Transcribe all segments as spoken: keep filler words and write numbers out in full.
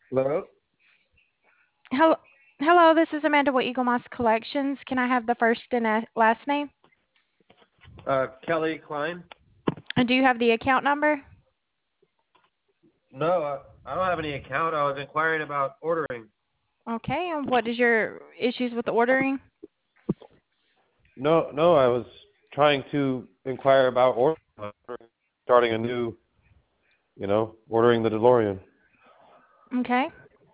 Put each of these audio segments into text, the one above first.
Hello? Hello, hello. This is Amanda with Eagle Moss Collections. Can I have the first and uh, last name? Uh, Kelly Klein? And do you have the account number? No, uh, I don't have any account. I was inquiring about ordering. Okay. And what is your issues with the ordering? No, no, I was trying to inquire about ordering, starting a new, you know, ordering the DeLorean. Okay.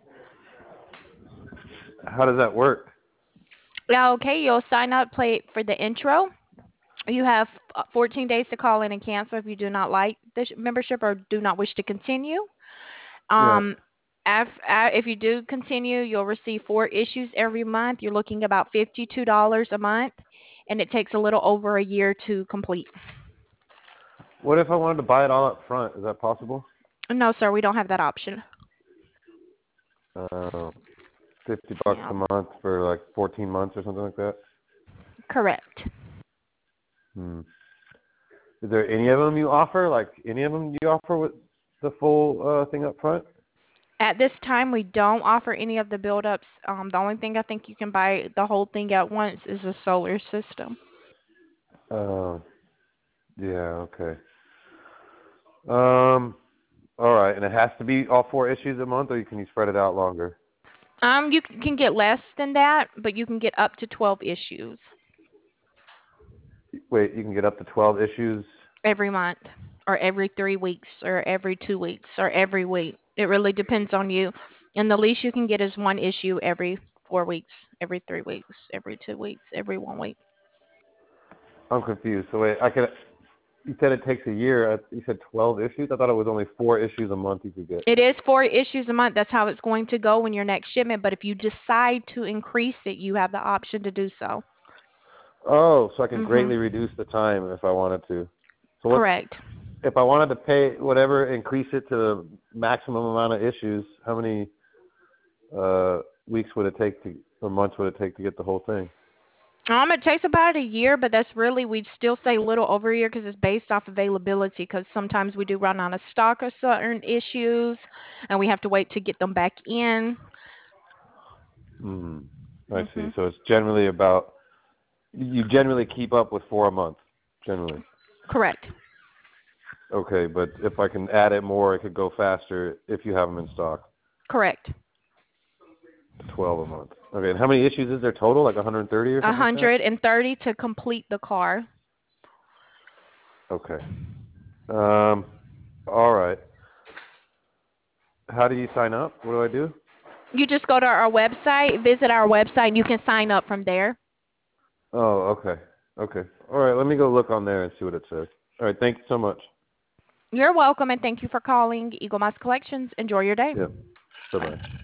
How does that work? Yeah, okay. You'll sign up, play for the intro. You have uh, fourteen days to call in and cancel if you do not like the sh- membership or do not wish to continue. Yeah. Um, af uh, if you do continue, you'll receive four issues every month. You're looking about fifty-two dollars a month, and it takes a little over a year to complete. What if I wanted to buy it all up front? Is that possible? No, sir, we don't have that option. Uh, fifty bucks Yeah, a month for like fourteen months or something like that? correct. Hmm. Is there any of them you offer? Like any of them you offer with the full uh, thing up front? At this time, we don't offer any of the build-ups. Um, the only thing I think you can buy the whole thing at once is a solar system. Uh, yeah, okay. Um, all right, and it has to be all four issues a month, or can you spread it out longer? Um, you c- can get less than that, but you can get up to twelve issues Wait, you can get up to twelve issues? every month, or every three weeks, or every two weeks, or every week. It really depends on you. And the least you can get is one issue every four weeks, every three weeks, every two weeks, every one week. I'm confused. So wait, I could. You said it takes a year. I- You said twelve issues. I thought it was only four issues a month you could get. It is four issues a month. That's how it's going to go in your next shipment. But if you decide to increase it, you have the option to do so. Oh, so I can Mhm. greatly reduce the time if I wanted to. So what's Correct. if I wanted to pay whatever, increase it to the maximum amount of issues? How many uh, weeks would it take to, or months would it take to get the whole thing? Um, it takes about a year, but that's really we'd still say a little over a year because it's based off availability. Because sometimes we do run out of stock of certain issues, and we have to wait to get them back in. Hmm. I see. Mhm. So it's generally about you generally keep up with four a month, generally. Correct. Okay, but if I can add it more, it could go faster if you have them in stock. Correct. twelve a month. Okay, and how many issues is there total? Like one hundred thirty or A something like that? hundred and thirty to complete the car. Okay. Um, all right. How do you sign up? What do I do? You just go to our website, visit our website, and you can sign up from there. Oh, okay. Okay. All right, let me go look on there and see what it says. All right, thank you so much. You're welcome, and thank you for calling Eagle Moss Collections. Enjoy your day. Yep. Bye. Bye-bye.